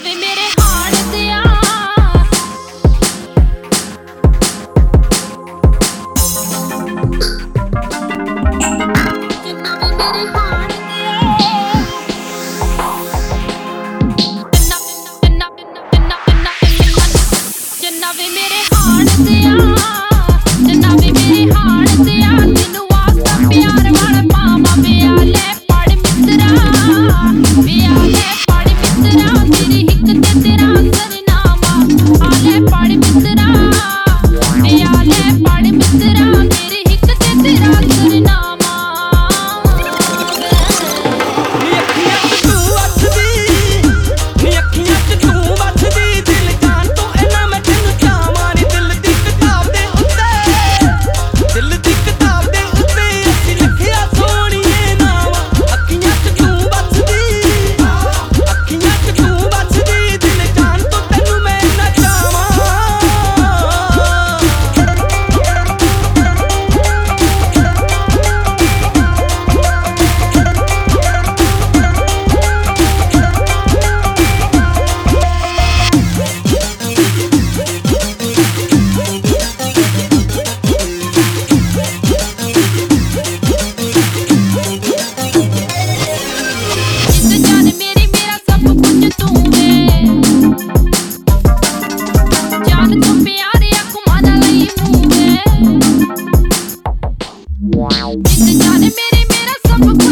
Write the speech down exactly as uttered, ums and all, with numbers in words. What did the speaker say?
ਵੇ ਮੇਰੇ ਹਾਣ ਦਿਆ ਜਿੰਨਾ ਵੇ ਮੇਰੇ ਹਾਣ ਦਿਆ ਜਿੰਨਾ ਜਿੰਨਾ ਜਿੰਨਾ ਜਿੰਨਾ ਜਿੰਨਾ ਵੇ ਮੇਰੇ ਹਾਣ ਦਿਆ ਜਿੰਨਾ ਵੇ ਮੇਰੇ ਹਾਣ ਦਿਆ ਤੈਨੂੰ ਵਾਸਤਾ ਪਿਆਰ ਵਾਲਾ ਪਾਵਾਂ ਵਿਆ ਲੈ ਪੜ ਮਿੱਤਰਾ ਵਿਆ ਲੈ ਪੜ ਮਿੱਤਰਾ ਮੇਰੀ ਹਿੱਕ ਤੇ ਤੇਰਾ ਸਰਨਾਮਾ ਆ ਲੈ ਪੜ ਮਿੱਤਰਾ ਵਿਆ ਲੈ ਪੜ ਮਿੱਤਰਾ ਮੇਰੀ ਹਿੱਕ ਤੇ ਤੇਰਾ ਸਰਨਾਮਾ ਨੀ ਅੱਖੀਆਂ ਚ ਤੂੰ ਵੱਸਦੀ ਨੀ ਅੱਖੀਆਂ ਚ ਤੂੰ ਵੱਸਦੀ ਦਿਲ ਜਾਨ ਤੋਂ ਇਹਨਾਂ ਮੈਂ ਤੈਨੂੰ ਚਾਹਵਾਂ ਨੀ ਦਿਲ ਦੀ ਕਿਤਾਬ ਦੇ ਉੱਤੇ ਦਿਲ ਦੀ ਕਿਤਾਬ ਦੇ ਉੱਤੇ ਅਸੀਂ ਲਿਖਿਆ ਸੋਹਣੀਏ ਨਾਵਾਂ ਅੱਖੀਆਂ ਚ ਤੂੰ ਵੱਸਦੀ ਅੱਖੀਆਂ ਚ ਤੂੰ ਵੱਸਦੀ ਦਿਲ ਜਾਨ ਤੋਂ ਤੈਨੂੰ ਮੈਂ ਨਾ ਚਾਹਵਾਂ ਜਿੰਦ ਜਾਨ ਮੇਰੀ ਮੇਰਾ ਸਭ ਕੁਝ ਤੂੰ ਵੇ ਜਾਨ ਤੋਂ ਪਿਆਰਿਆ ਘੁਮਾਣਾ ਲਈ ਮੂੰਹ ਵੇ ਜਿੰਦ ਜਾਨ ਮੇਰੀ ਮੇਰਾ ਸਭ ਕੁਝ